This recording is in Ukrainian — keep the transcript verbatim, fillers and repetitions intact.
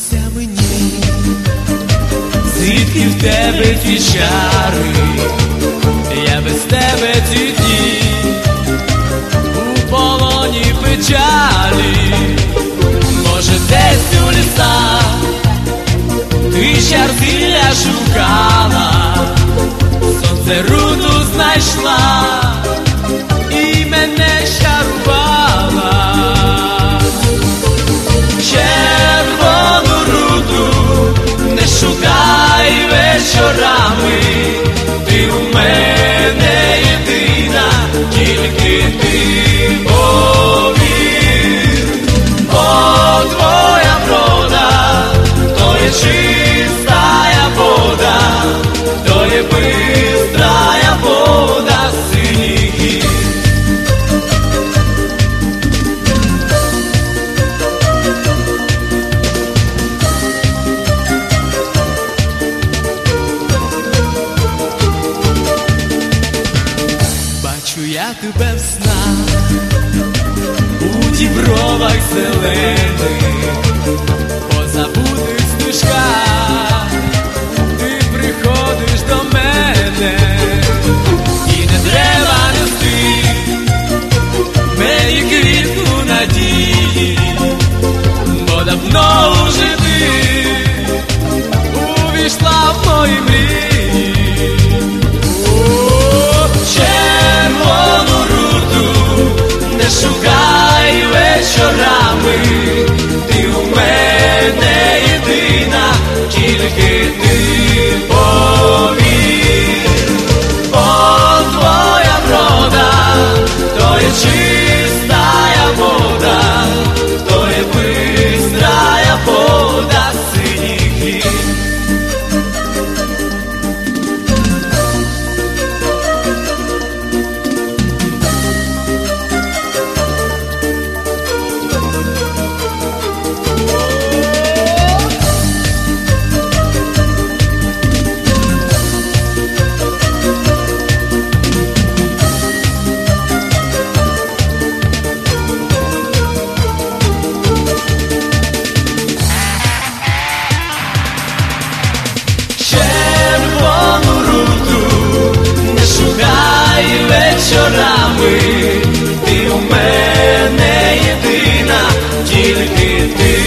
Приснися мені, звідки в тебе ті чари, я без тебе ці дні у полоні печалі. Може, десь у лісах ти чарзілля шукала, сонце руду знайшла і мене чарувала. Червону руду не шукай вечорами, ти у мене єдина, тільки ти повір. О, твоя врода, то є чистая вода, то є бистрая вода синіх гір. Бачу я тебе в снах, у дібровах зелених, по забутих стежках ти приходиш до мене. І не треба нести мені квітку надії, бо давно уже ти увійшла в мої мрії. Червону руду не шукай вечорами, ти у мене єдина, тільки ти повір. О, твоя врода, то є чистая вода, то є бистрая вода синіх гір. Вечорами ти у мене єдина, тільки ти